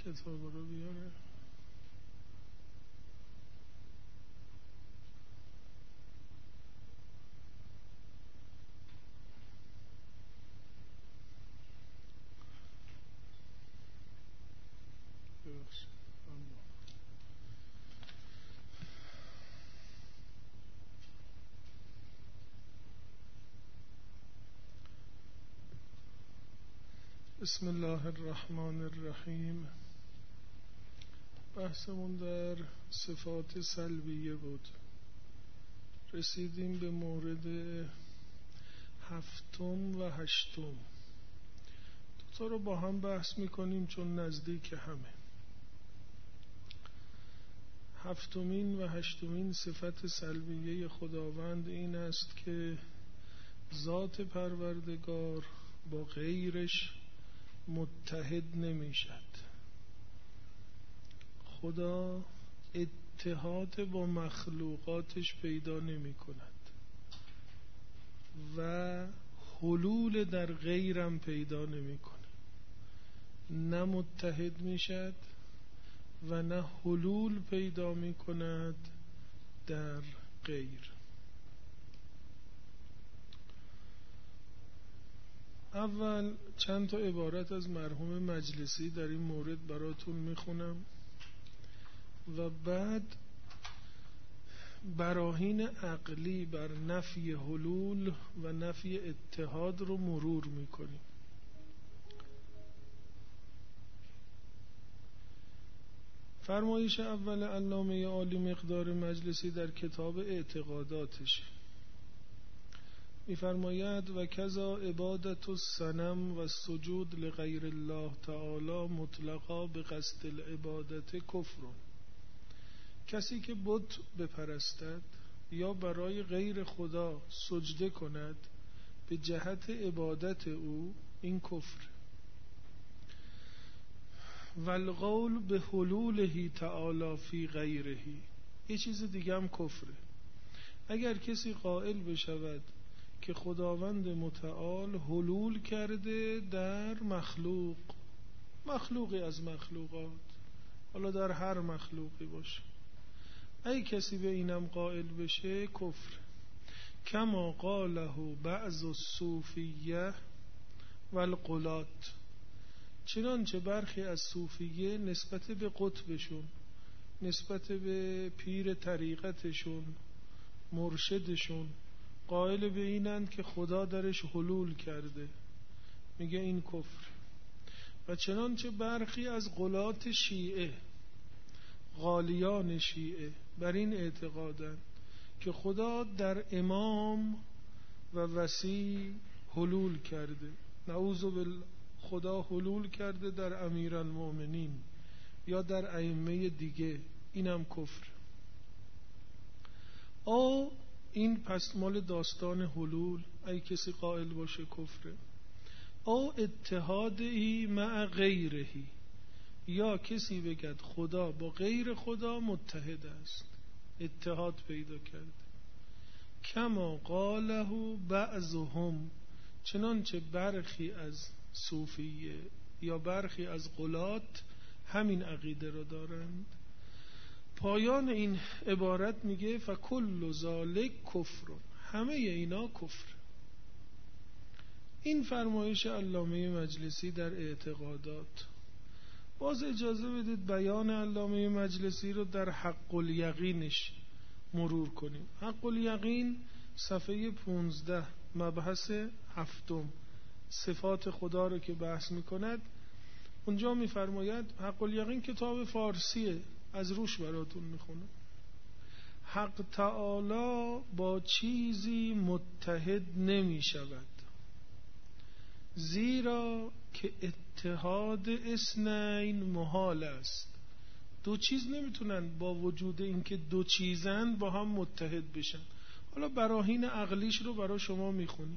کتاب رو بیاره. بسم الله الرحمن الرحیم. بحثمون در صفات سلبیه بود. رسیدیم به مورد 7 و 8. دوتا رو با هم بحث میکنیم چون نزدیک همه. 7 و 8 صفت سلبیه خداوند این است که ذات پروردگار با غیرش متحد نمی شد. خدا اتحاد با مخلوقاتش پیدا نمی کند و حلول در غیرم پیدا نمی کنه. نه متحد می شد و نه حلول پیدا می کند در غیر. اول چند تا عبارت از مرحوم مجلسی در این مورد براتون میخونم و بعد براهین عقلی بر نفی حلول و نفی اتحاد رو مرور میکنیم. فرمایش اول علامه عالی مقدار مجلسی در کتاب اعتقاداتش می‌فرماید و کذا عبادت الصنم و السجود لغیر الله تعالی مطلقا به قصد العبادت کفر. کسی که بت بپرستد یا برای غیر خدا سجده کند به جهت عبادت او، این کفر. و القول به حلوله تعالی فی غیره، یه چیز دیگه هم کفره. اگر کسی قائل بشود که خداوند متعال حلول کرده در مخلوقی از مخلوقات، حالا در هر مخلوقی باشه، ای کسی به اینم قائل بشه کفر. کما قاله بعض الصوفیه و الغلات، چنانچه برخی از صوفیه نسبت به قطبشون، نسبت به پیر طریقتشون، مرشدشون قائل به اینند که خدا درش حلول کرده، میگه این کفر. و چنانچه برخی از غلات شیعه، غالیان شیعه بر این اعتقادند که خدا در امام و وصی حلول کرده، نعوذ بالله، خدا حلول کرده در امیرالمؤمنین یا در ائمه دیگه، اینم کفر. او این پس مال داستان حلول، ای کسی قائل باشه کفره. او اتحادی مع غیرهی، یا کسی بگد خدا با غیر خدا متحد است، اتحاد پیدا کرده. کما قاله بعضهم، چنانچه برخی از صوفیه یا برخی از غلات همین عقیده را دارند. پایان این عبارت میگه فکل ذالک کفر، همه اینا کفر. این فرمایش علامه مجلسی در اعتقادات. باز اجازه بدید بیان علامه مجلسی رو در حق الیقینش مرور کنیم. حق الیقین صفحه 15 مبحث 7 صفات خدا رو که بحث میکند، اونجا میفرماید حق الیقین کتاب فارسیه، از روش براتون میخونم. حق تعالی با چیزی متحد نمی شود، زیرا که اتحاد اثنین محال است. دو چیز نمیتونن با وجود اینکه دو چیزن با هم متحد بشن. حالا براهین عقلیش رو برای شما میخونی.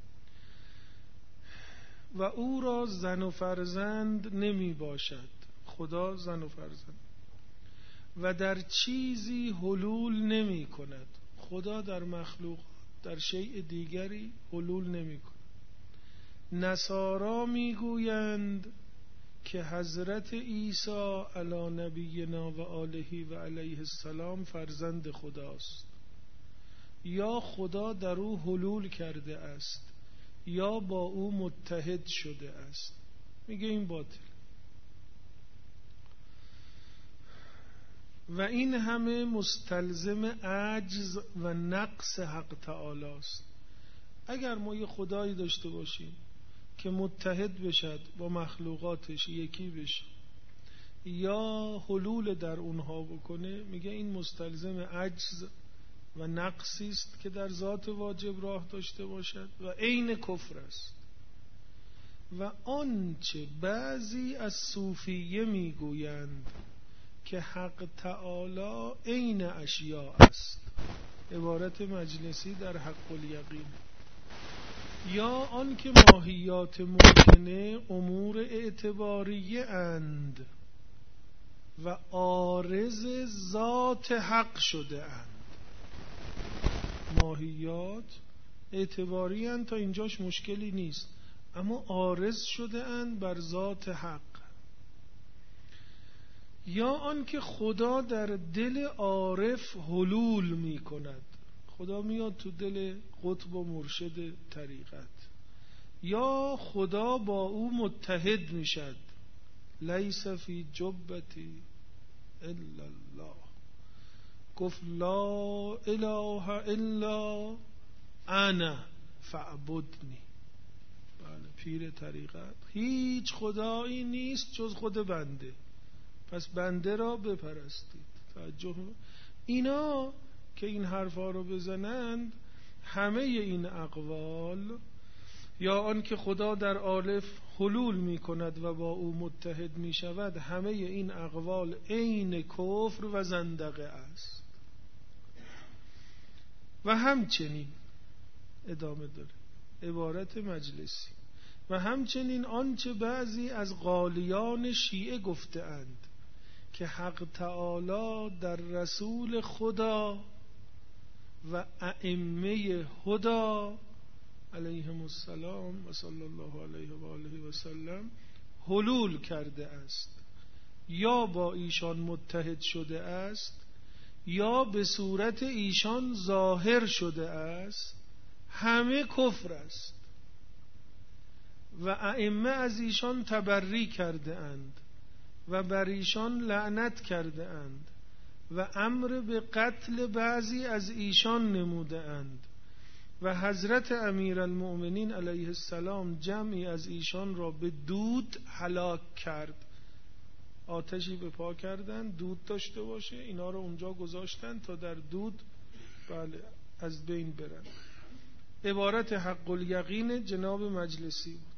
و او را زن و فرزند نمی باشد، خدا زن و فرزند. و در چیزی حلول نمی کند، خدا در مخلوق در شیء دیگری حلول نمی کند. نصارا می گویند که حضرت عیسی علی نبینا و آله و علیه السلام فرزند خداست، یا خدا در او حلول کرده است یا با او متحد شده است، میگه این باطل. و این همه مستلزم عجز و نقص حق تعالی است. اگر ما یه خدایی داشته باشیم که متحد بشد با مخلوقاتش، یکی بشه یا حلول در اونها بکنه، میگه این مستلزم عجز و نقصی است که در ذات واجب راه داشته باشد و عین کفر است. و آنچه بعضی از صوفیه میگویند که حق تعالی عین اشیاء است، عبارت مجلسی در حق الیقین، یا آنکه ماهیات ممکنه امور اعتباریه اند و عارض ذات حق شده اند. ماهیات اعتباری اند، تا اینجاش مشکلی نیست، اما عارض شده اند بر ذات حق. یا آنکه خدا در دل عارف حلول می کند، خدا میاد تو دل قطب و مرشد طریقت، یا خدا با او متحد میشد. لیس فی جبتی الا الله، گفت لا اله الا انا فاعبدنی. بله، پیر طریقت، هیچ خدایی نیست جز خود بنده، پس بنده را بپرستید. توجه، اینا که این حرفا رو بزنند، همه این اقوال، یا آن که خدا در عارف حلول می کند و با او متحد می شود، همه این اقوال عین کفر و زندقه است. و همچنین ادامه داره عبارت مجلسی، و همچنین آنچه بعضی از غالیان شیعه گفته اند که حق تعالی در رسول خدا و ائمه هدا علیهم السلام و صلی الله علیه و آله و سلم حلول کرده است، یا با ایشان متحد شده است یا به صورت ایشان ظاهر شده است، همه کفر است. و ائمه از ایشان تبری کرده اند و بر ایشان لعنت کرده اند و امر به قتل بعضی از ایشان نموده اند و حضرت امیرالمؤمنین علیه السلام جمعی از ایشان را به دود هلاک کرد. آتشی به پا کردن، دود داشته باشه، اینا رو اونجا گذاشتن تا در دود بله از بین برن. عبارت حق الیقین جناب مجلسی بود.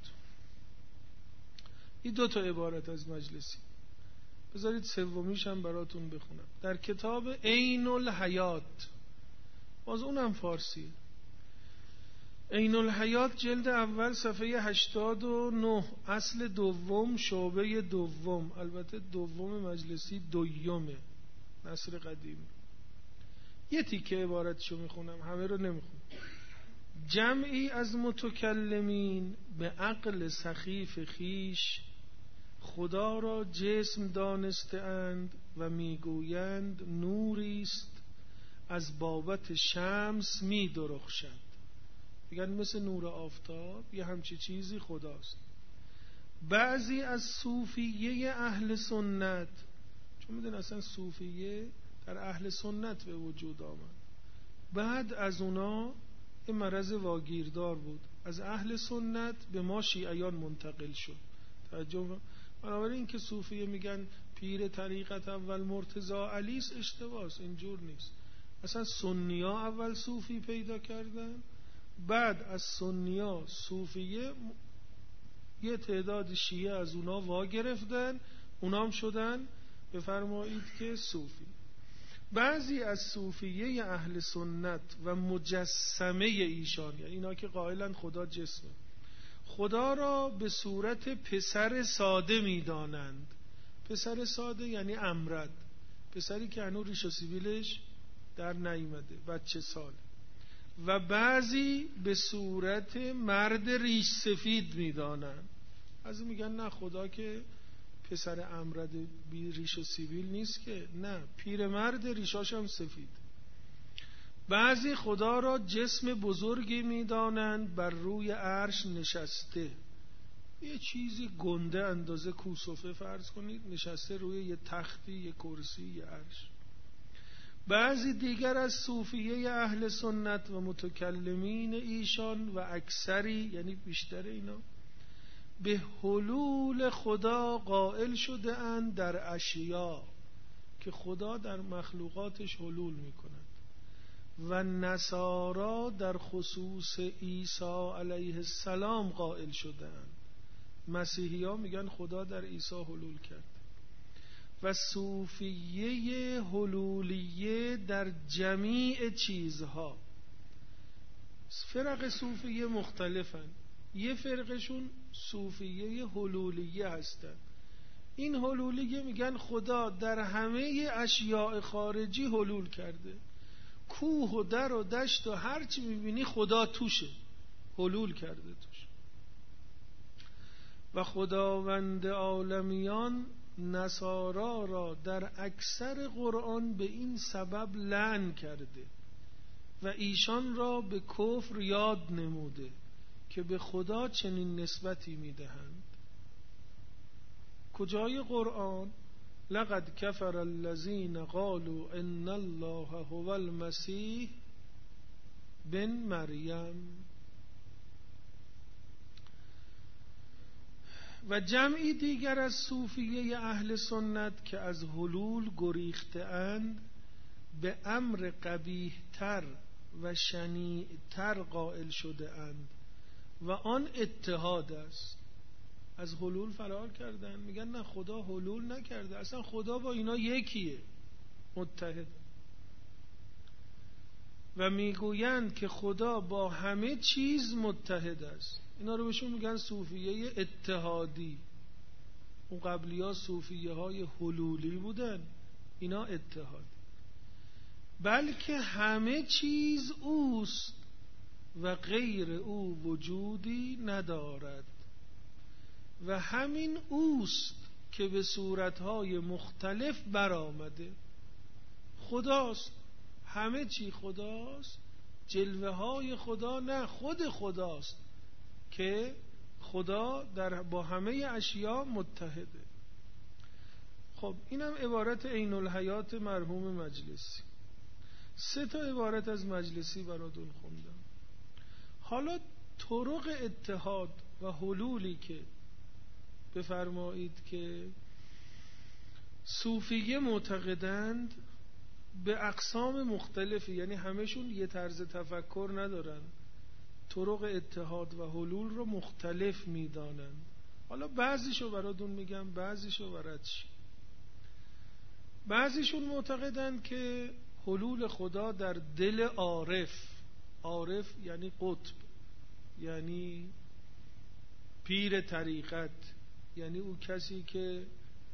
این 2 عبارت از مجلسی. بذارید سومیش هم براتون بخونم. در کتاب عین الحیات، باز اونم فارسی، عین الحیات جلد اول صفحه 89، اصل دوم شعبه دوم، البته دوم مجلسی دویمه، نصر قدیمی. یه تیکه عبارتشو میخونم، همه رو نمیخونم. جمعی از متکلمین به عقل سخیف خیش خدا را جسم دانسته اند و میگویند نوری است از بابت شمس می درخشد. میگن مثل نور آفتاب یه همچی چیزی خداست. بعضی از صوفیه اهل سنت، چون میدن اصلا صوفیه در اهل سنت به وجود آمد، بعد از اونا این مرض واگیردار بود، از اهل سنت به ما شیعیان منتقل شد. توجه، بنابراین این که صوفیه میگن پیر طریقت اول مرتضی علی است، اشتباهه، اینجور نیست. اصلا سنیا اول صوفی پیدا کردن، بعد از سنیا صوفیه یه تعداد شیعه از اونا وا گرفتن، اونا هم شدن بفرمایید که صوفی. بعضی از صوفیه اهل سنت و مجسمه ایشان، یعنی اینا که قائلن خدا جسمه، خدا را به صورت پسر ساده میدانند. پسر ساده یعنی امرد، پسری که هنوز ریش و سیبیلش در نیامده، بچه سال. و بعضی به صورت مرد ریش سفید میدانند. از میگن نه، خدا که پسر امرد بی ریش و سیبیل نیست که، نه، پیرمرد ریشاش هم سفید. بعضی خدا را جسم بزرگی می‌دانند بر روی عرش نشسته، یه چیزی گنده اندازه کوسفه فرض کنید نشسته روی یه تختی، یه کرسی، یه عرش. بعضی دیگر از صوفیه اهل سنت و متکلمین ایشان و اکثری، یعنی بیشتر اینا، به حلول خدا قائل شده اند در اشیا، که خدا در مخلوقاتش حلول میکند. و نصارا در خصوص عیسی علیه السلام قائل شده اند. مسیحی ها میگن خدا در عیسی حلول کرد. و صوفیه حلولیه در جمیع چیزها. فرق صوفیه مختلفن. یه فرقشون صوفیه حلولیه هستن. این حلولیه میگن خدا در همه اشیاء خارجی حلول کرده. کوه و در و دشت و هر چی میبینی خدا توشه، حلول کرده توش. و خداوند عالمیان نصارا را در اکثر قرآن به این سبب لعن کرده و ایشان را به کفر یاد نموده که به خدا چنین نسبتی میدهند. کجای قرآن؟ لقد کفر الذین قالوا ان الله هو المسیح بن مریم. و جمعی دیگر از صوفیه اهل سنت که از حلول گریخته اند به امر قبیح تر و شنیع تر قائل شده اند و آن اتحاد است. از حلول فرار کردن، میگن نه خدا حلول نکرده، اصلا خدا با اینا یکیه، متحد. و میگویند که خدا با همه چیز متحد است. اینا رو بهشون میگن صوفیه اتحادی. اون قبلی ها صوفیه های حلولی بودن، اینا اتحادی. بلکه همه چیز اوست و غیر او وجودی ندارد و همین اوست که به صورتهای مختلف برآمده. خداست، همه چی خداست، جلوه های خدا نه، خود خداست که خدا با همه اشیا متحده. خب اینم عبارت عین الحیات مرحوم مجلسی. 3 عبارت از مجلسی براتون خوندم. حالا طرق اتحاد و حلولی که بفرمایید که صوفیه معتقدند به اقسام مختلفی، یعنی همشون یه طرز تفکر ندارن، طرق اتحاد و حلول رو مختلف میدانن. حالا بعضیشو براتون میگم، بعضیشو برات چی. بعضیشون معتقدند که حلول خدا در دل عارف. عارف یعنی قطب، یعنی پیر طریقت، یعنی او کسی که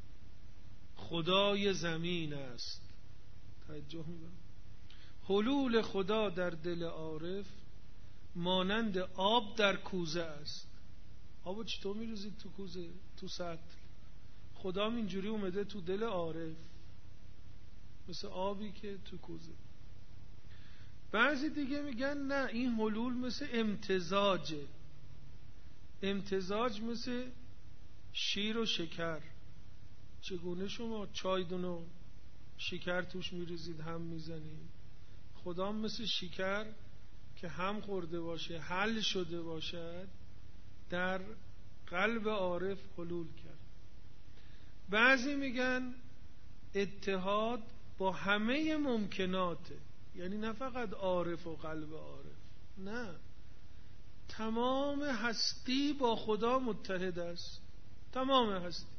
خدای زمین است. توجه می‌کنید؟ حلول خدا در دل عارف مانند آب در کوزه است. آبو چطور می‌ریزید تو کوزه؟ تو سطل. خدا اینجوری اومده تو دل عارف، مثل آبی که تو کوزه. بعضی دیگه میگن نه، این حلول مثل امتزاجه. امتزاج مثل شیر و شکر. چگونه شما چایدون و شکر توش میریزید هم میزنید؟ خدا مثل شکر که هم خورده باشه، حل شده باشد، در قلب عارف حلول کرد. بعضی میگن اتحاد با همه ممکناته، یعنی نه فقط عارف و قلب عارف، نه، تمام هستی با خدا متحد است. تمام هستی.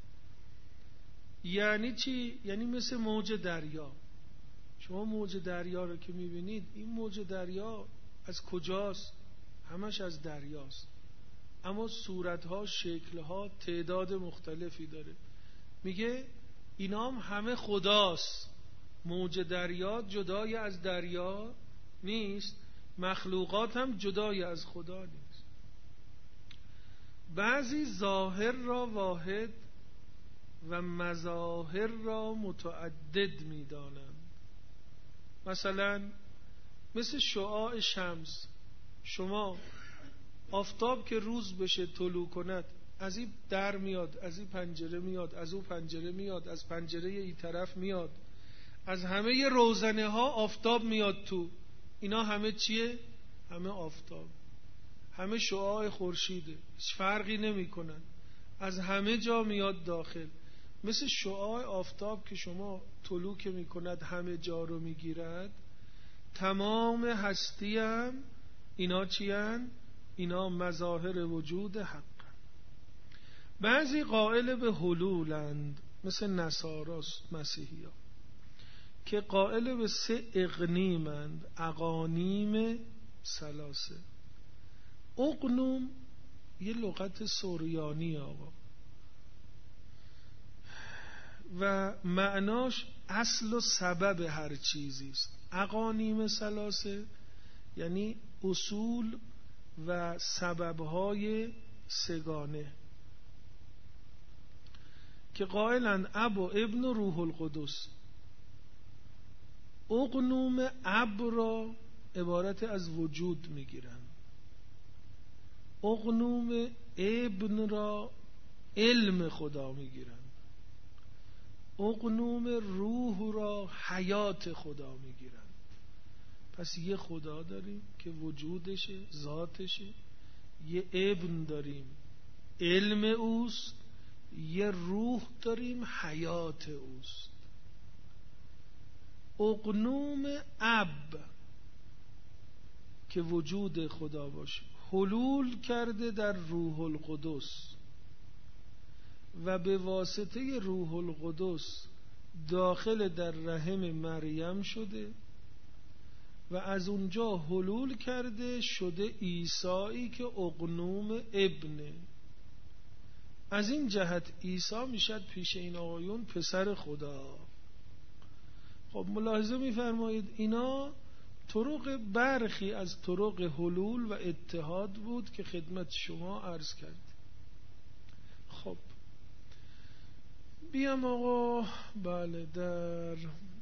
یعنی چی؟ یعنی مثل موج دریا. شما موج دریا رو که میبینید، این موج دریا از کجاست؟ همش از دریاست، اما صورتها، شکلها، تعداد مختلفی داره. میگه اینا هم همه خداست. موج دریا جدای از دریا نیست، مخلوقات هم جدای از خدا نیست. بعضی ظاهر را واحد و مظاهر را متعدد می‌دانند. مثلا مثل شعاع شمس، شما آفتاب که روز بشه طلوع کند، از این در میاد، از این پنجره میاد، از اون پنجره میاد، از پنجره این طرف میاد، از همه روزنه ها آفتاب میاد تو. اینا همه چیه؟ همه آفتاب، همه شعاع خورشیده، هیچ فرقی نمیکنن، از همه جا میاد داخل. مثل شعاع آفتاب که شما طلوع که میکند همه جا رو میگیرد، تمام هستی هم اینا چی هن؟ اینا مظاهر وجود حق. بعضی قائل به حلولند، مثل نصاراست، مسیحی ها، که قائل به 3 اقنیمند، اقانیم ثلاثه. اقنوم یه لغت سوریانی آقا و معناش اصل و سبب هر چیزی است. اقانیم ثلاثه یعنی اصول و سببهای سگانه، که قائلند اب و ابن و روح القدس. اقنوم اب را عبارت از وجود میگیرن، اقنوم ابن را علم خدا میگیرن، اقنوم روح را حیات خدا میگیرن. پس یه خدا داریم که وجودشه، ذاتشه، یه ابن داریم علم اوست، یه روح داریم حیات اوست. اقنوم اب که وجود خدا باشه حلول کرده در روح القدس و به واسطه روح القدس داخل در رحم مریم شده و از اونجا حلول کرده شده عیسایی که اقنوم ابنه. از این جهت عیسی میشد پیش این آقایون پسر خدا. خب ملاحظه میفرمایید اینا طرق برخی از طرق حلول و اتحاد بود که خدمت شما عرض کرد. خب بیام آقا بله در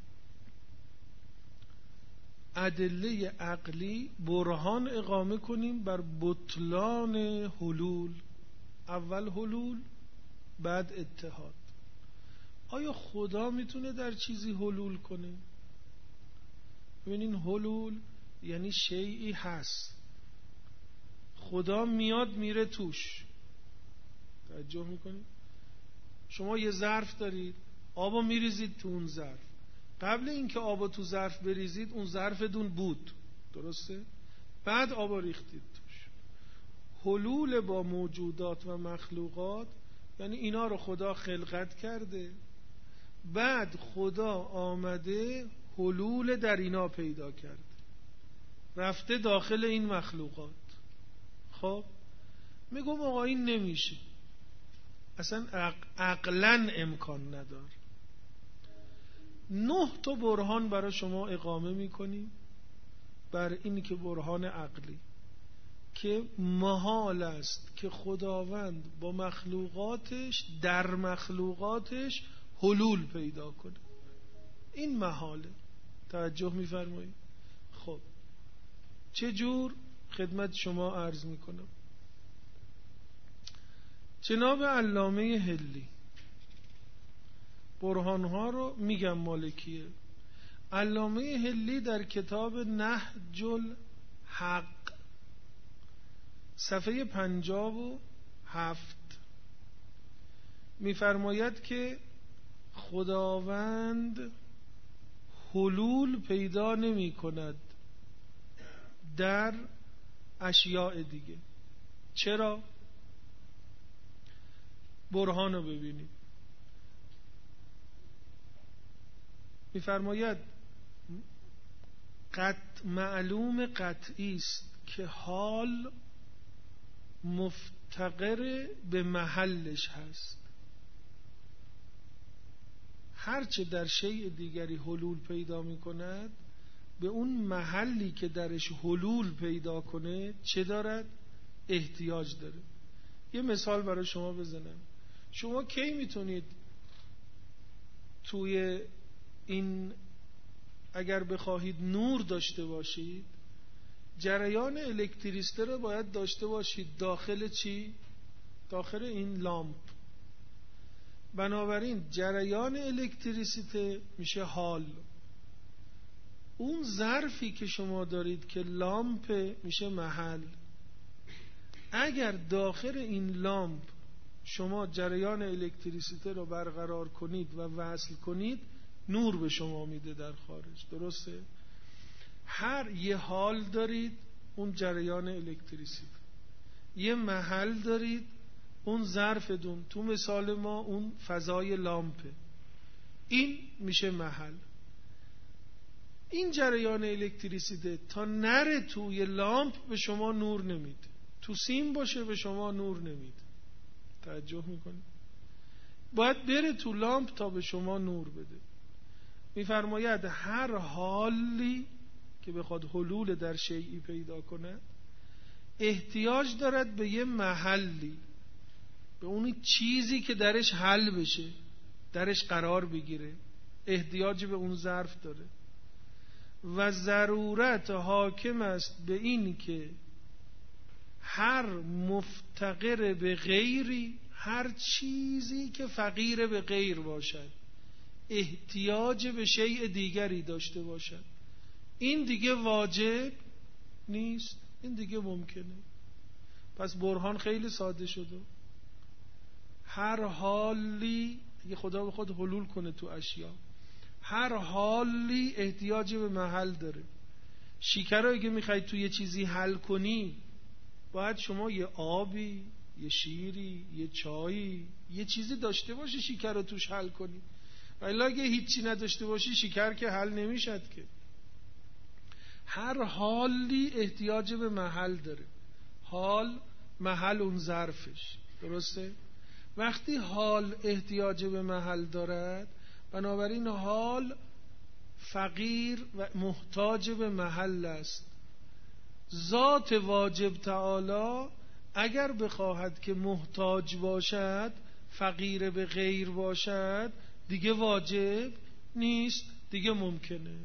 ادله عقلی برهان اقامه کنیم بر بطلان حلول. اول حلول بعد اتحاد. آیا خدا میتونه در چیزی حلول کنه؟ ببینین حلول یعنی شیئی هست، خدا میاد میره توش. توجه میکنید؟ شما یه ظرف دارید، آبو میریزید تو اون ظرف، قبل اینکه آبو تو ظرف بریزید اون ظرف دون بود، درسته؟ بعد آبو ریختید توش. حلول با موجودات و مخلوقات یعنی اینا رو خدا خلقت کرده، بعد خدا آمده حلول در اینا پیدا کرده، رفته داخل این مخلوقات. خب میگم آقا این نمیشه، اصلا عقلاً امکان نداره. 9 تا برهان برای شما اقامه میکنیم بر این که برهان عقلی که محال است که خداوند با مخلوقاتش در مخلوقاتش حلول پیدا کنه. این محاله. توجه میفرمایید؟ خب چجور؟ خدمت شما عرض میکنم. جناب علامه حلی برهانها رو میگم مالکیه. علامه حلی در کتاب نهج الحق صفحه 57 میفرماید که خداوند حلول پیدا نمی کند در اشیاء دیگه. چرا؟ برهان رو ببینید. میفرماید معلوم قطعی است که حال مفتقر به محلش هست. هرچه در شیء دیگری حلول پیدا می کند به اون محلی که درش حلول پیدا کنه چه دارد؟ احتیاج داره. یه مثال برای شما بزنم. شما کی میتونید توی این اگر بخواهید نور داشته باشید، جریان الکتریسته رو باید داشته باشید داخل چی؟ داخل این لامپ. بنابراین جریان الکتریسیته میشه حال. اون ظرفی که شما دارید که لامپ میشه محل. اگر داخل این لامپ شما جریان الکتریسیته رو برقرار کنید و وصل کنید، نور به شما میده در خارج. درسته؟ هر یه حال دارید، اون جریان الکتریسیته. یه محل دارید، اون ظرفتون. تو مثال ما اون فضای لامپه. این میشه محل. این جریان الکتریسیته تا نره توی لامپ به شما نور نمیده. تو سیم باشه به شما نور نمیده. توجه میکنید؟ باید بره تو لامپ تا به شما نور بده. میفرماید هر حالی که بخواد حلول در شیئی پیدا کنه احتیاج دارد به یه محلی، به اون چیزی که درش حل بشه، درش قرار بگیره. احتیاج به اون ظرف داره و ضرورت حاکم است به این که هر مفتقر به غیری، هر چیزی که فقیر به غیر باشد، احتیاج به شیء دیگری داشته باشد. این دیگه واجب نیست، این دیگه ممکنه. پس برهان خیلی ساده شده. هر حالی اگه خدا بخواد حلول کنه تو اشیا، هر حالی احتیاج به محل داره. شکر رو اگه میخواید تو یه چیزی حل کنی، باید شما یه آبی، یه شیری، یه چایی، یه چیزی داشته باشی شکر رو توش حل کنی. ولی اگه هیچی نداشته باشی شکر که حل نمیشد که. هر حالی احتیاج به محل داره. حال محل اون ظرفش. درسته؟ وقتی حال احتیاج به محل دارد، بنابراین حال فقیر و محتاج به محل است. ذات واجب تعالی اگر بخواهد که محتاج باشد، فقیر به غیر باشد، دیگه واجب نیست، دیگه ممکنه.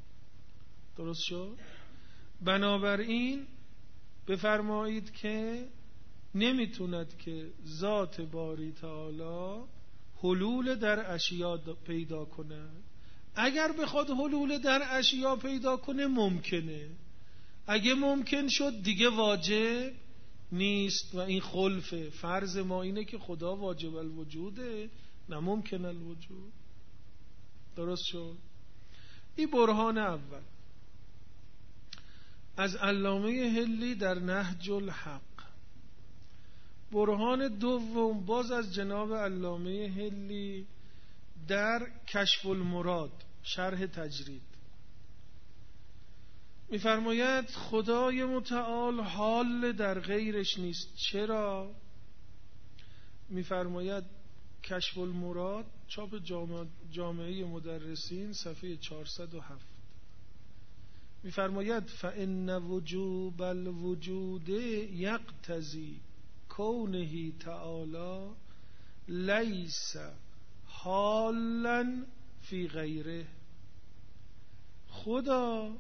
درست شد؟ بنابراین بفرمایید که نمیتوند که ذات باری تعالی حلول در اشیا پیدا کنه. اگر بخواد حلول در اشیا پیدا کنه ممکنه. اگه ممکن شد دیگه واجب نیست و این خلفه. فرض ما اینه که خدا واجب الوجوده، نه ممکن الوجود. درست شد؟ این برهان اول از علامه هلی در نهج الحق. برهان دوم باز از جناب علامه هلی در کشف المراد، شرح تجرید. می‌فرماید خدای متعال حال در غیرش نیست. چرا؟ می‌فرماید کشف المراد، چاپ جامعه مدرسین، صفحه 407. می‌فرماید فإن وجوب الوجود یقتضی کونه تعالی لیس حالا فی غیره. خدا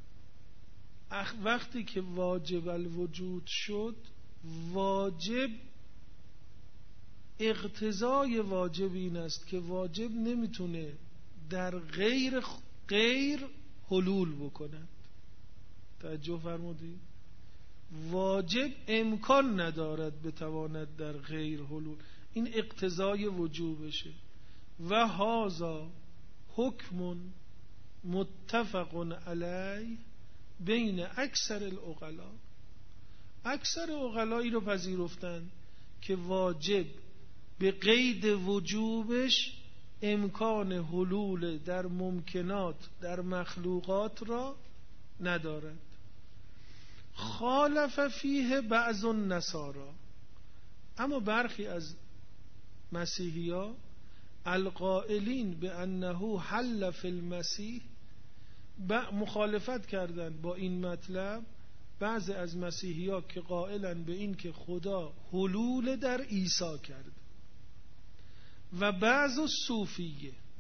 وقتی که واجب الوجود شد، واجب اقتضای واجب این است که واجب نمیتونه در غیر حلول بکند. توجه فرمودید؟ واجب امکان ندارد بتواند در غیر حلول. این اقتضای وجوبشه. و هذا حکم متفق علیه بین اکثر العقلاء. اکثر عقلایی رو پذیرفتن که واجب به قید وجوبش امکان حلول در ممکنات، در مخلوقات را ندارد. خالف فیه بعض النصارا، اما برخی از مسیحی‌ها القائلین به انه حل فی المسیح مخالفت کردند با این مطلب. بعض از مسیحی‌ها که قائلن به این که خدا حلول در عیسی کرد، و بعض صوفیه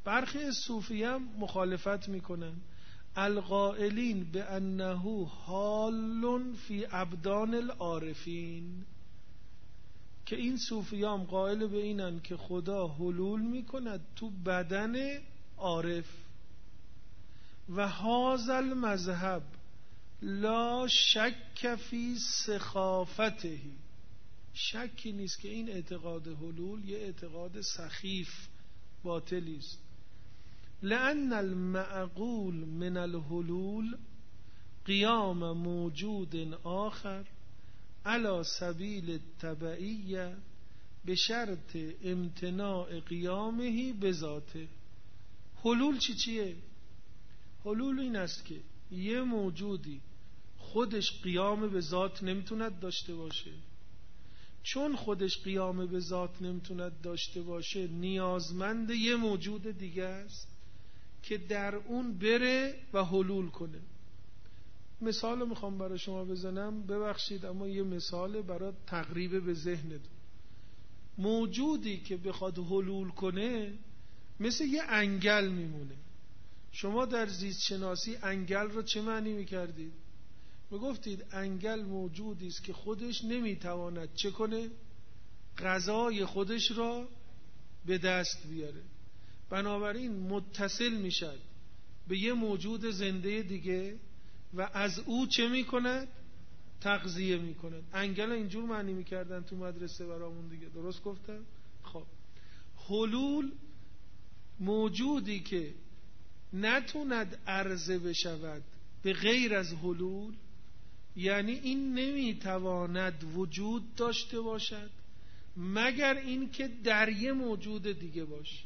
برخی از صوفیه هم مخالفت میکنن، القائلین به انه حال فی ابدان العارفین، که این صوفیام قائل به اینن که خدا حلول میکند تو بدن عارف. و هذا المذهب لا شک فی سخافته، شکی نیست که این اعتقاد حلول یه اعتقاد سخیف باطلی است. لأن المعقول من الحلول قیام موجود آخر على سبیل التبعیه به شرط امتناع قیامه بذاته. حلول چیه؟ حلول این است که یه موجودی خودش قیام به ذات نمیتوند داشته باشه، چون خودش قیام به ذات نمیتوند داشته باشه نیازمند یه موجود دیگه است که در اون بره و حلول کنه. مثال میخوام برای شما بزنم، ببخشید اما یه مثال برای تقریب به ذهنتون. موجودی که بخواد حلول کنه مثل یه انگل میمونه. شما در زیست شناسی انگل رو چه معنی میکردید؟ میگفتید انگل موجودی است که خودش نمیتواند چه کنه؟ غذای خودش را به دست بیاره، بنابراین متصل میشد به یه موجود زنده دیگه و از او چه میکند؟ تغذیه میکند. انگل اینجور معنی میکردن تو مدرسه برامون دیگه، درست گفتم؟ خب حلول موجودی که نتوند عرضه بشود به غیر از حلول، یعنی این نمیتواند وجود داشته باشد مگر این که در یه موجود دیگه باشه.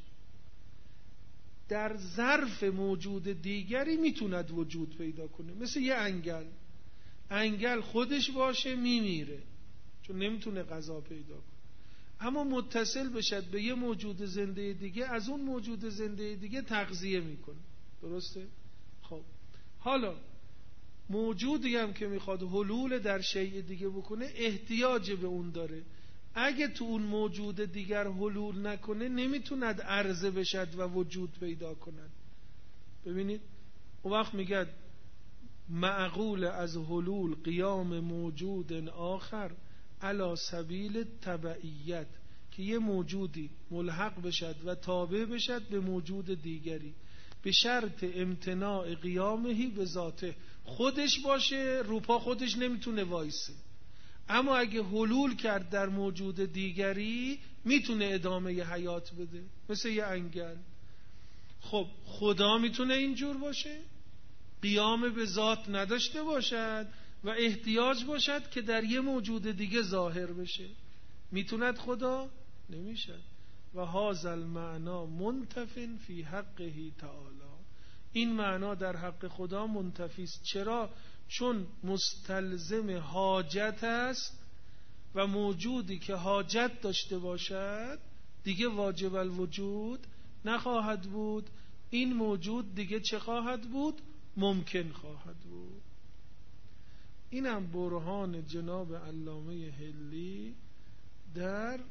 در ظرف موجود دیگری میتوند وجود پیدا کنه، مثل یه انگل. انگل خودش باشه میمیره چون نمیتونه غذا پیدا کنه، اما متصل بشد به یه موجود زنده دیگه، از اون موجود زنده دیگه تغذیه میکنه. درسته؟ خب حالا موجودی هم که میخواد حلول در شیء دیگه بکنه احتیاج به اون داره. اگه تو اون موجود دیگر حلول نکنه نمیتوند عرضه بشد و وجود پیدا کند. ببینید اون وقت میگه معقول از حلول قیام موجود آخر علی سبیل تبعیت، که یه موجودی ملحق بشد و تابع بشد به موجود دیگری به شرط امتناع قیامهی به ذاته. خودش باشه روپا خودش نمیتونه وایسه، اما اگه حلول کرد در موجود دیگری میتونه ادامه ی حیات بده، مثل یه انگل. خب خدا میتونه اینجور باشه؟ قیام به ذات نداشته باشد و احتیاج باشد که در یه موجود دیگه ظاهر بشه. میتوند خدا؟ نمیشه. و هذا المعنا منتف فی حقه تعالی، این معنا در حق خدا منتفی است. چرا؟ چون مستلزم حاجت است و موجودی که حاجت داشته باشد دیگه واجب الوجود نخواهد بود. این موجود دیگه چه خواهد بود؟ ممکن خواهد بود. اینم برهان جناب علامه حلی در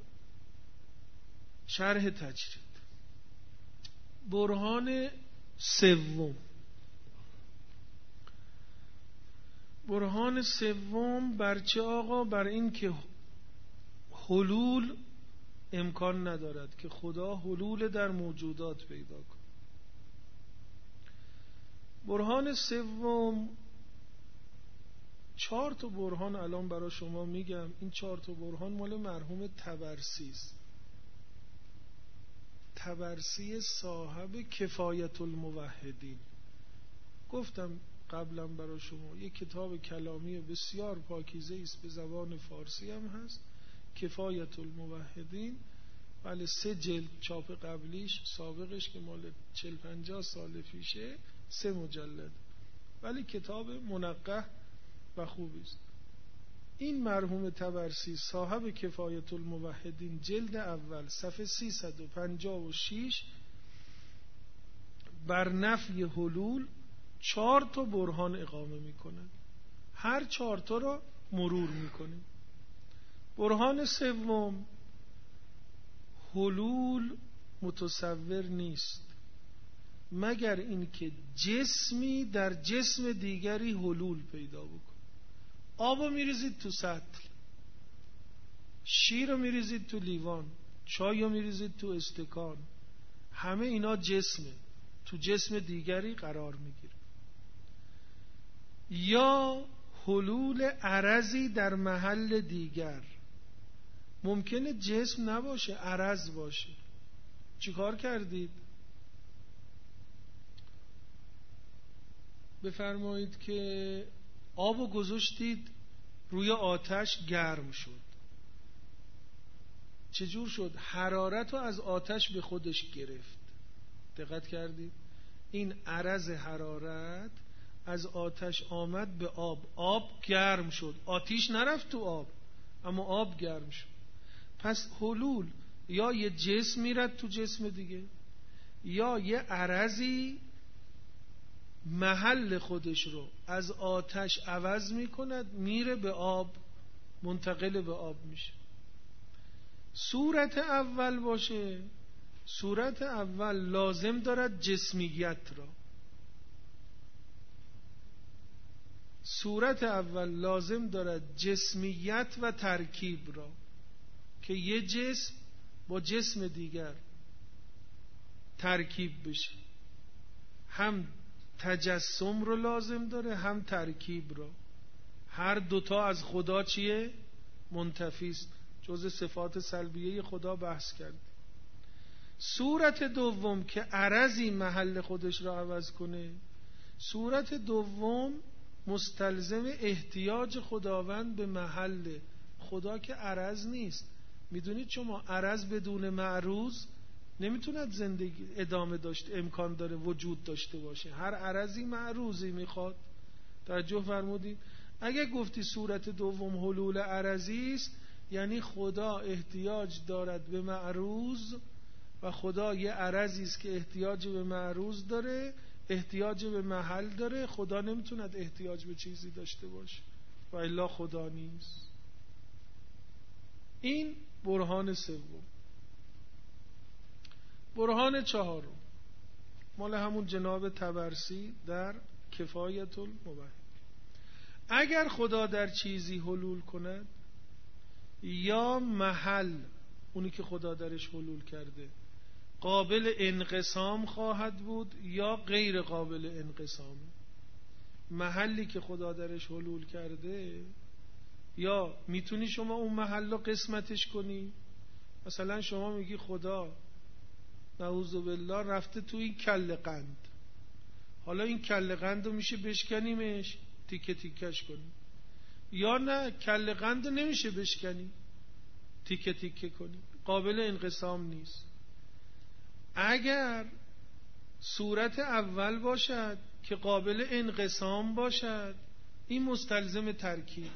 شرح تجرید. برهان سوم، برهان سوم بر چه آقا؟ بر این که حلول امکان ندارد، که خدا حلول در موجودات پیدا کند. برهان سوم 4 تا برهان الان برای شما میگم. این 4 تا برهان مال مرحوم طبرسی است. طبرسی صاحب کفایت الموحدین. گفتم قبلا برای شما یک کتاب کلامی بسیار پاکیزه است، به زبان فارسی هم هست، کفایت الموحدین. بله 3 جلد چاپ قبلیش، سابقش که مال 40-50 سال پیشه 3 مجلد، ولی کتاب منقح و خوبی است. این مرحوم طبرسی صاحب کفایت الموحدین جلد اول صفحه 356 بر نفی حلول 4 تا برهان اقامه میکنن. هر 4 تا را مرور میکنیم. برهان سوم، حلول متصور نیست مگر اینکه جسمی در جسم دیگری حلول پیدا بکنه. آبو میریزید تو سطل، شیر رو میریزید تو لیوان، چای رو میریزید تو استکان، همه اینا جسمه، تو جسم دیگری قرار میگیره. یا حلول عرضی در محل دیگر، ممکنه جسم نباشه، عرض باشه. چیکار کردید؟ بفرمایید که آبو گذاشتید روی آتش، گرم شد. چجور شد؟ حرارت رو از آتش به خودش گرفت. دقت کردید؟ این عرض حرارت از آتش آمد به آب، آب گرم شد، آتش نرفت تو آب اما آب گرم شد. پس حلول یا یه جسم میرد تو جسم دیگه، یا یه عرضی محل خودش رو از آتش عوض میکند، میره به آب، منتقل به آب میشه. صورت اول باشه، صورت اول لازم دارد جسمیت را، صورت اول لازم دارد جسمیت و ترکیب را، که یه جسم با جسم دیگر ترکیب بشه. هم تجسم رو لازم داره، هم ترکیب رو. هر دوتا از خدا چیه؟ منتفیست. جز صفات سلبیه خدا بحث کرد. صورت دوم که عرضی محل خودش را عوض کنه، صورت دوم مستلزم احتیاج خداوند به محل خدا که عرض نیست. میدونید شما عرض بدون معروض نمیتوند زندگی ادامه داشته، امکان داره وجود داشته باشه. هر عرضی معروضی میخواد. توجه فرمودید؟ اگه گفتی صورت دوم حلول عرضی است، یعنی خدا احتیاج دارد به معروض و خدا یه عرضی است که احتیاج به معروض داره، احتیاج به محل داره. خدا نمیتوند احتیاج به چیزی داشته باشه و الا خدا نیست. این برهان سوم. برهان چهارم مال همون جناب طبرسی در کفایت الموحد. اگر خدا در چیزی حلول کند، یا محل اونی که خدا درش حلول کرده قابل انقسام خواهد بود یا غیر قابل انقسام. محلی که خدا درش حلول کرده، یا میتونی شما اون محل رو قسمتش کنی. مثلا شما میگی خدا نعوذ بالله رفته تو این کله قند، حالا این کله قند رو میشه بشکنیمش، تیکه تیکش کنیم، یا نه کله قند رو نمیشه بشکنی تیکه تیکه کنی، قابل انقسام نیست. اگر صورت اول باشد که قابل انقسام باشد، این مستلزم ترکیبه.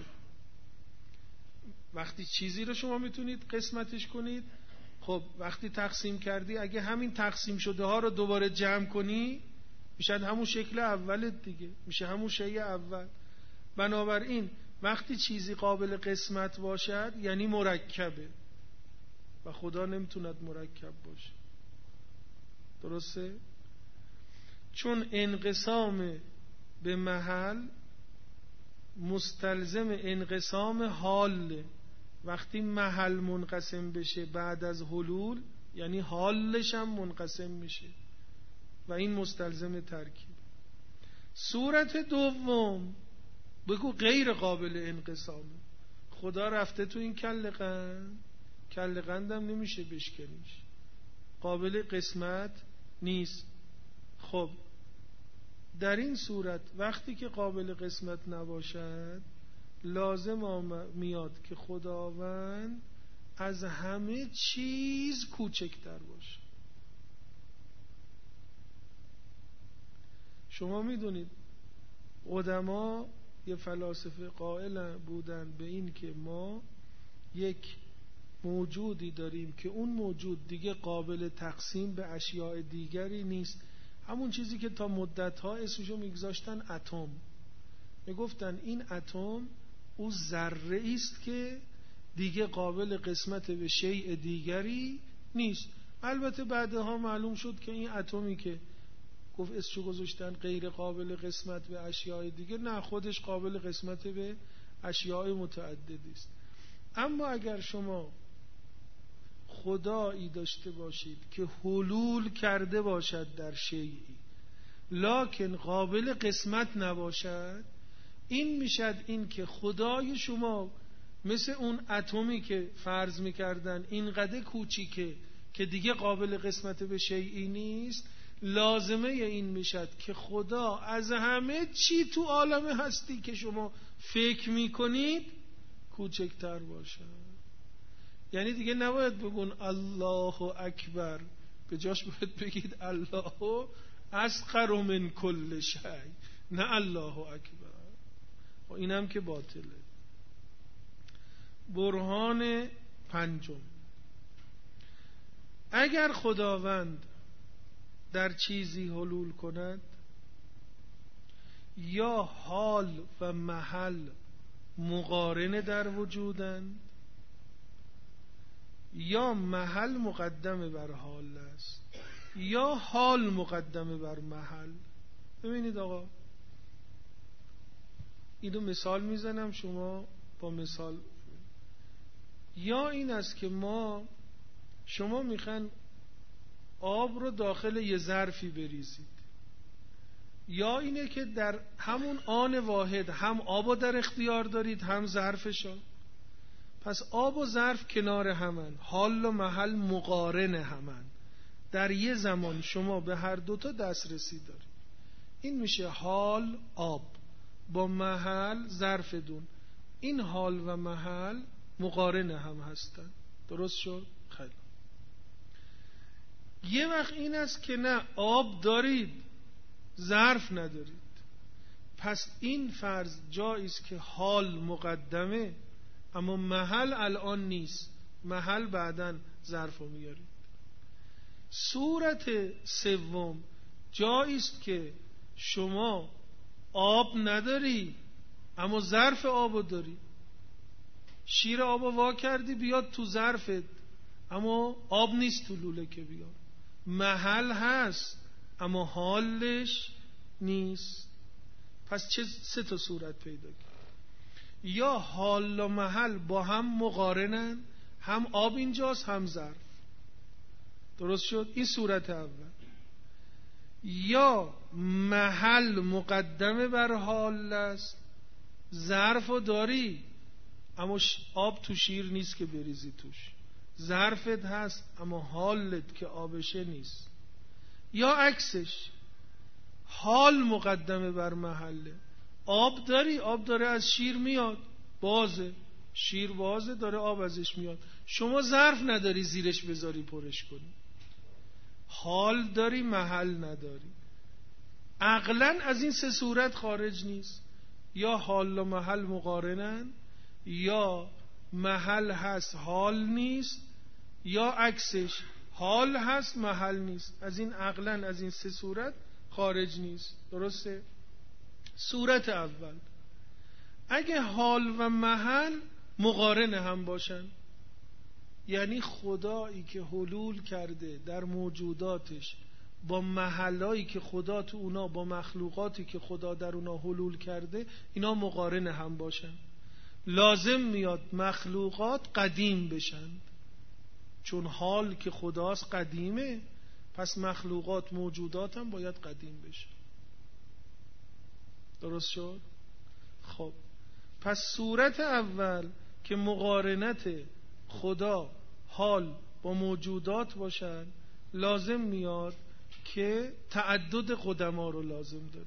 وقتی چیزی رو شما میتونید قسمتش کنید، خب وقتی تقسیم کردی، اگه همین تقسیم شده ها رو دوباره جمع کنی، میشه همون شکل اولت دیگه، میشه همون شیء اول. بنابراین وقتی چیزی قابل قسمت باشد یعنی مرکبه و خدا نمیتوند مرکب باشه. درسته؟ چون انقسام به محل مستلزم انقسام حال. وقتی محل منقسم بشه بعد از حلول، یعنی حالش هم منقسم میشه و این مستلزم ترکیب. صورت دوم بگو غیر قابل انقسامه. خدا رفته تو این کله قندم نمیشه بشکنیش، قابل قسمت نیست. خب در این صورت وقتی که قابل قسمت نباشد، لازم میاد که خداوند از همه چیز کوچکتر باشه. شما میدونید قدما یه فلاسفه قائل بودن به این که ما یک موجودی داریم که اون موجود دیگه قابل تقسیم به اشیاء دیگری نیست. همون چیزی که تا مدت‌ها اسمشو میگذاشتن اتم. میگفتن این اتم او ذره است که دیگه قابل قسمت به شیء دیگری نیست. البته بعدها معلوم شد که این اتمی که گفت اسمشو گذاشتن غیر قابل قسمت به اشیاء دیگه، نه، خودش قابل قسمت به اشیاء متعددی است. اما اگر شما خدایی داشته باشید که حلول کرده باشد در شیئی لکن قابل قسمت نباشد، این میشد این که خدای شما مثل اون اتمی که فرض میکردن اینقدر کوچیکه که دیگه قابل قسمت به شیئی نیست. لازمه این میشد که خدا از همه چی تو عالم هستی که شما فکر میکنید کوچکتر باشد. یعنی دیگه نباید بگون الله اکبر، به جاش باید بگید الله اصغر من کل شیء، نه الله اکبر. و اینم که باطله. برهان پنجم، اگر خداوند در چیزی حلول کند یا حال و محل مقارنه در وجودند یا محل مقدم بر حال است یا حال مقدم بر محل. ببینید آقا، اینو مثال میزنم شما با مثال. یا این است که شما میخواین آب رو داخل یه ظرفی بریزید، یا اینه که در همون آن واحد هم آبو در اختیار دارید هم ظرفشو. پس آب و ظرف کنار همن، حال و محل مقارن همن، در یه زمان شما به هر دوتا دسترسی دارید. این میشه حال آب با محل ظرف دون. این حال و محل مقارن هم هستن. درست شد؟ خیلی. یه وقت این است که نه، آب دارید ظرف ندارید، پس این فرض جاییست که حال مقدمه اما محل الان نیست، محل بعدن ظرف رو میارید. صورت سوم جاییست که شما آب نداری اما ظرف آبو داری. شیر آبو وا کردی بیاد تو ظرفت اما آب نیست تو لوله که بیاد. محل هست اما حالش نیست. پس چه سه تا صورت پیدا کرد؟ یا حال و محل با هم مقارنن، هم آب اینجاست هم ظرف. درست شد؟ این صورت اول. یا محل مقدمه بر حال است، ظرفو داری اما آب تو شیر نیست که بریزی توش، ظرفت هست اما حالت که آبشه نیست. یا عکسش، حال مقدمه بر محله، آب داری، آب داره از شیر میاد، بازه، شیر بازه داره آب ازش میاد، شما ظرف نداری زیرش بذاری پرش کنی. حال داری محل نداری. عقلاً از این سه صورت خارج نیست. یا حال و محل مقارنن، یا محل هست حال نیست، یا عکسش حال هست محل نیست. از این عقلاً از این سه صورت خارج نیست. درسته؟ صورت اول، اگه حال و محل مقارن هم باشن، یعنی خدایی که حلول کرده در موجوداتش با محلایی که خدا تو اونا، با مخلوقاتی که خدا در اونا حلول کرده، اینا مقارن هم باشن. لازم میاد مخلوقات قدیم بشن، چون حال که خداست قدیمه، پس مخلوقات موجودات هم باید قدیم بشن. درست شد؟ خب پس صورت اول که مقارنت خدا حال با موجودات باشن، لازم میاد که تعدد قدما رو لازم داره.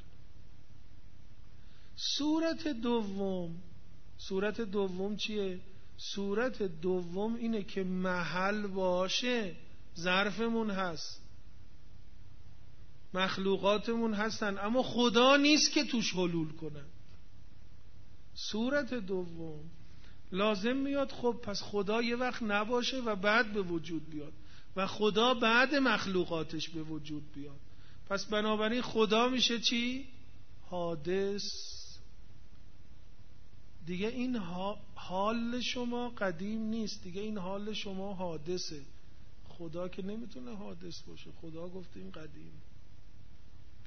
صورت دوم چیه؟ صورت دوم اینه که محل باشه، ظرفمون هست، مخلوقاتمون هستن اما خدا نیست که توش حلول کنن. صورت دوم لازم میاد خب پس خدا یه وقت نباشه و بعد به وجود بیاد و خدا بعد مخلوقاتش به وجود بیاد. پس بنابراین خدا میشه چی؟ حادث. دیگه این حال شما قدیم نیست، دیگه این حال شما حادثه. خدا که نمیتونه حادث باشه، خدا گفته این قدیم.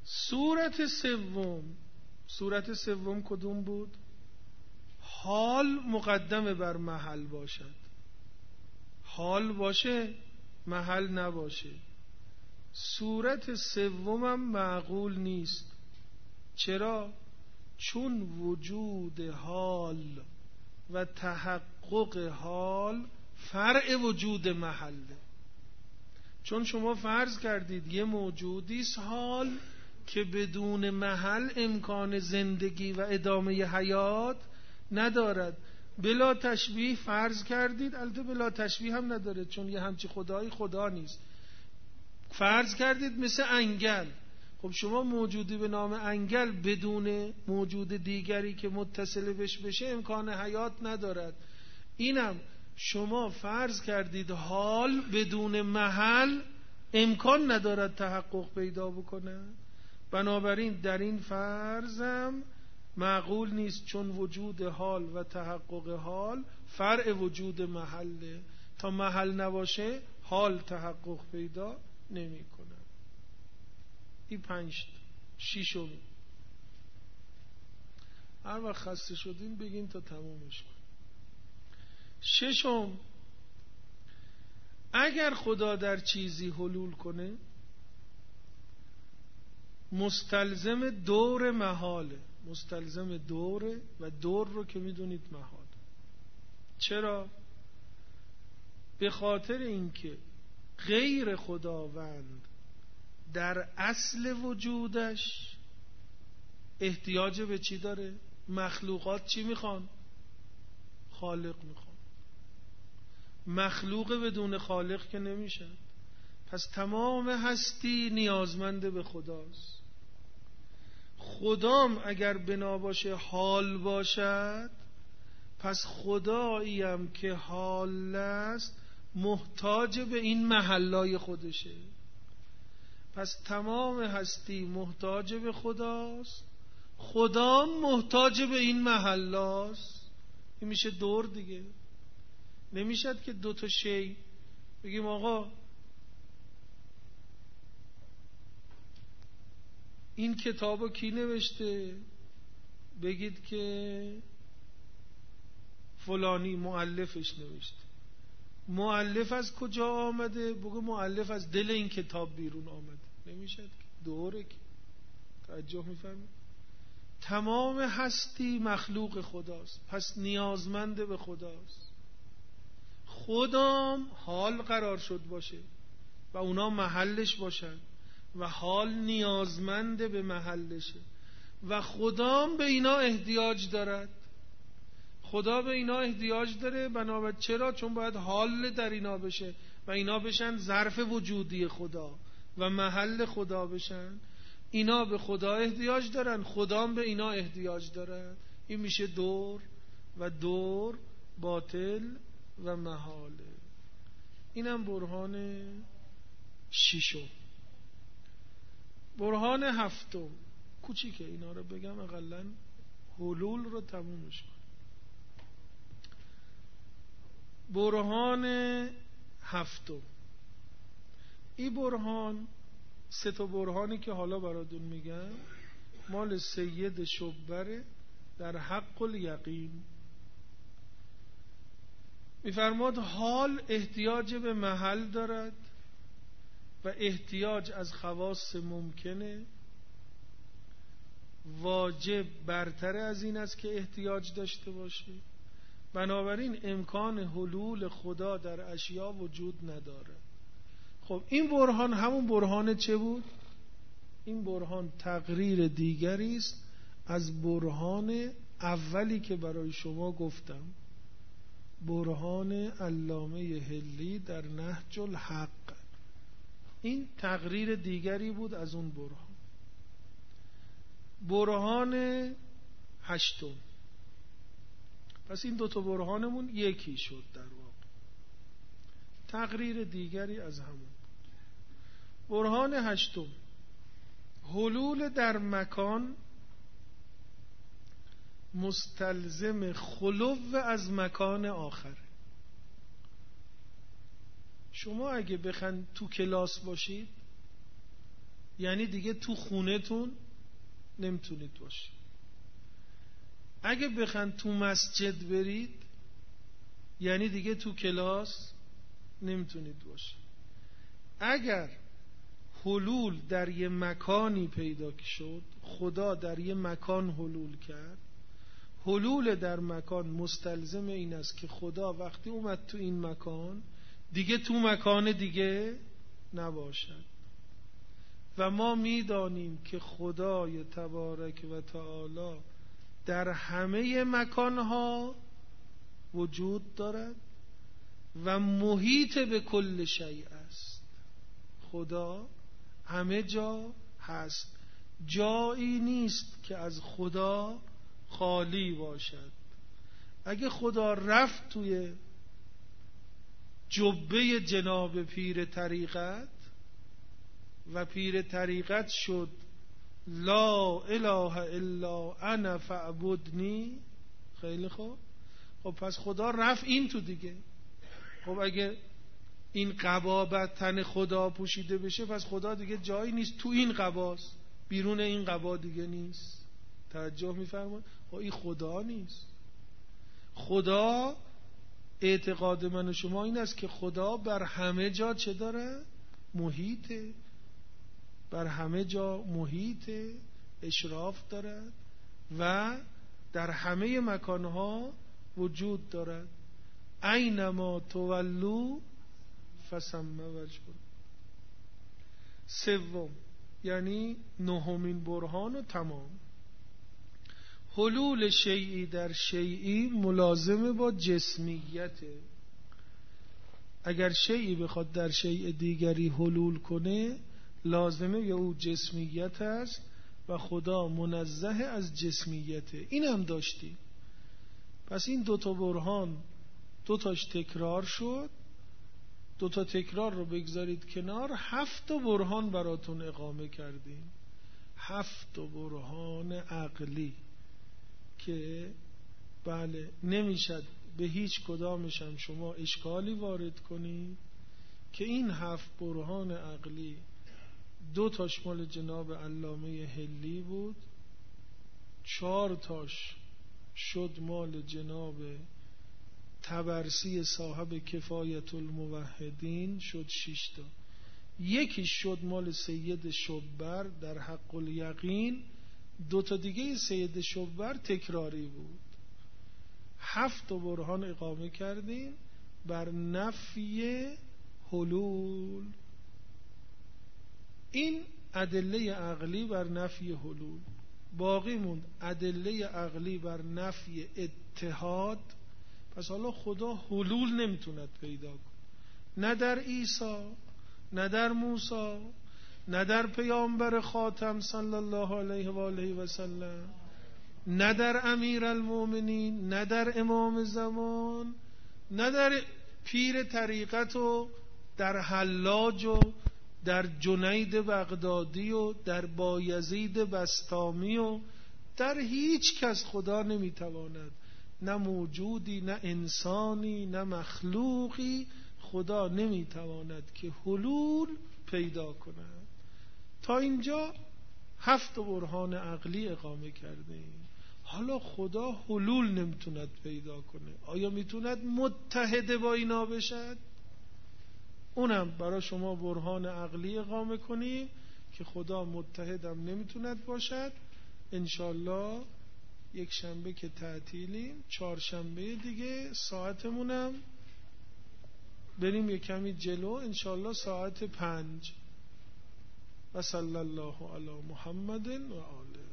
صورت سوم کدوم بود؟ حال مقدم بر محل باشد. حال باشه محل نباشه. صورت سومم معقول نیست. چرا؟ چون وجود حال و تحقق حال فرع وجود محله. چون شما فرض کردید یه موجودیست حال که بدون محل امکان زندگی و ادامه حیات ندارد. بلا تشبیه فرض کردید، البته بلا تشبیه هم نداره چون یه همچی خدایی خدا نیست. فرض کردید مثل انگل. خب شما موجودی به نام انگل بدون موجود دیگری که متصل بش بشه امکان حیات ندارد. اینم شما فرض کردید حال بدون محل امکان ندارد تحقق پیدا بکنه. بنابراین در این فرضم معقول نیست، چون وجود حال و تحقق حال فرع وجود محله. تا محل نباشه حال تحقق پیدا نمی کنه. این 5 6م. هر وقت خسته شدین بگین تا تمومش کن. 6م، اگر خدا در چیزی حلول کنه مستلزم دور محاله. مستلزم دوره و دور رو که میدونید محال. چرا؟ به خاطر اینکه غیر خداوند در اصل وجودش احتیاج به چی داره؟ مخلوقات چی میخوان؟ خالق میخوان. مخلوق بدون خالق که نمیشن. پس تمام هستی نیازمند به خداست. خدام اگر بنا باشه حال باشد، پس خداییم که حال است محتاج به این محلای خودشه. پس تمام هستی محتاج به خداست، خدام محتاج به این محلاست. این میشه دور دیگه. نمیشد که 2 تا شی بگیم آقا این کتابو کی نوشته؟ بگید که فلانی مؤلفش نوشته. مؤلف از کجا آمده؟ بگو مؤلف از دل این کتاب بیرون آمده. نمیشد که دوره که. توجه میفهمید؟ تمام هستی مخلوق خداست، پس نیازمند به خداست. خدام حال قرار شد باشه و اونا محلش باشن و حال نیازمند به محلشه و خدام به اینا احتیاج دارد. خدا به اینا احتیاج داره. بنابراین چرا؟ چون باید حال در اینا بشه و اینا بشن ظرف وجودی خدا و محل خدا بشن. اینا به خدا احتیاج دارن، خدام به اینا احتیاج دارن. این میشه دور و دور باطل و محاله. اینم برهان 6. برهان 7 کوچیکه، اینا رو بگم اقلن حلول رو تمومش کن. برهان 7. این برهان 3 تا برهانی که حالا براتون میگم مال سید شبره در حق الیقین. میفرماد حال احتیاج به محل دارد و احتیاج از خواص ممکنه. واجب برتر از این است که احتیاج داشته باشه. بنابراین امکان حلول خدا در اشیا وجود نداره. خب این برهان همون برهان چه بود؟ این برهان تقریر دیگری است از برهان اولی که برای شما گفتم، برهان علامه حلی در نهج الحق. این تقریر دیگری بود از اون برهان. برهان 8. پس این 2 تا برهانمون یکی شد در واقع. تقریر دیگری از همون. برهان 8. حلول در مکان مستلزم خلو از مکان آخر. شما اگه بخواید تو کلاس باشید یعنی دیگه تو خونتون نمیتونید باشید. اگه بخواین تو مسجد برید یعنی دیگه تو کلاس نمیتونید باشید. اگر حلول در یه مکانی پیدا شد، خدا در یه مکان حلول کرد، حلول در مکان مستلزم این است که خدا وقتی اومد تو این مکان دیگه تو مکان دیگه نباشد. و ما میدانیم که خدای تبارک و تعالی در همه مکانها وجود دارد و محیط به کل شیء است. خدا همه جا هست، جایی نیست که از خدا خالی باشد. اگه خدا رفت توی جبه جناب پیر طریقت و پیر طریقت شد لا اله الا انا فاعبدنی، خیلی خوب، خب پس خدا رفت این تو دیگه. خب اگه این قبا تن خدا پوشیده بشه پس خدا دیگه جایی نیست، تو این قباست، بیرون این قبا دیگه نیست. توجه می‌فرمایید؟ خب این خدا نیست. خدا، اعتقاد من و شما این است که خدا بر همه جا چه داره؟ محیطه، بر همه جا محیط اشراف دارد و در همه مکانها وجود دارد. اینما تولو فثم وجه. سوم یعنی نهمین برهان و تمام، حلول شیئی در شیئی ملازمه با جسمیته. اگر شیئی بخواد در شیء دیگری حلول کنه لازمه یا او جسمیت است و خدا منزه از جسمیته. این هم داشتیم. پس این دوتا برهان دوتاش تکرار شد. دوتا تکرار رو بگذارید کنار، 7 برهان براتون اقامه کردیم. 7 برهان عقلی که بله نمیشد به هیچ کدامشم شما اشکالی وارد کنید که این 7 برهان عقلی 2 تاش مال جناب علامه حلی بود، 4 تاش شد مال جناب طبرسی صاحب کفایت الموحدین، شد 6 تا. یکی شد مال سید شبر در حق الیقین، 2 تا دیگه سید شبر تکراری بود. 7 برهان اقامه کردیم بر نفی حلول. این ادله عقلی بر نفی حلول. باقی موند ادله عقلی بر نفی اتحاد. پس حالا خدا حلول نمیتوند پیدا کن، نه در عیسی، نه در موسی، نه در پیامبر خاتم صلی الله علیه و آله و سلم، نه در امیر المؤمنین، نه در امام زمان، نه در پیر طریقت و در حلاج و در جنید بغدادی و در بایزید بسطامی و در هیچ کس خدا نمیتواند، نه موجودی، نه انسانی، نه مخلوقی، خدا نمیتواند که حلول پیدا کند. تا اینجا 7 برهان عقلی اقامه کرده ایم. حالا خدا حلول نمیتوند پیدا کنه، آیا میتوند متحد با اینا بشد؟ اونم برای شما برهان عقلی اقامه کنیم که خدا متحدم نمیتوند باشد. انشالله یک شنبه که تعطیلیم، 4 شنبه دیگه ساعتمونم بریم یک کمی جلو، انشالله ساعت 5. و صلی الله علی محمد و آله.